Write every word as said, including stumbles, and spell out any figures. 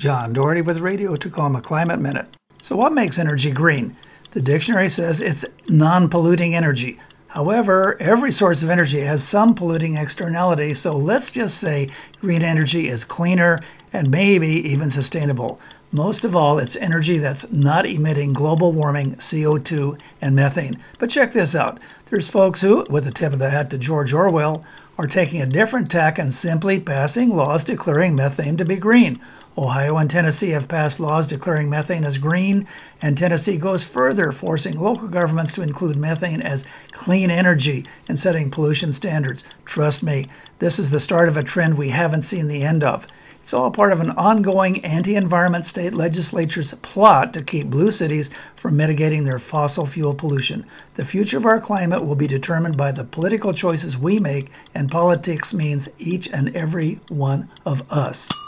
John Doherty with Radio Tacoma Climate Minute. So what makes energy green? The dictionary says it's non-polluting energy. However, every source of energy has some polluting externality, so let's just say green energy is cleaner and maybe even sustainable. Most of all, it's energy that's not emitting global warming, C O two, and methane. But check this out. There's folks who, with a tip of the hat to George Orwell, are taking a different tack and simply passing laws declaring methane to be green. Ohio and Tennessee have passed laws declaring methane as green, and Tennessee goes further, forcing local governments to include methane as clean energy and setting pollution standards. Trust me, this is the start of a trend we haven't seen the end of. It's all part of an ongoing anti-environment state legislature's plot to keep blue cities from mitigating their fossil fuel pollution. The future of our climate will be determined by the political choices we make, and politics means each and every one of us.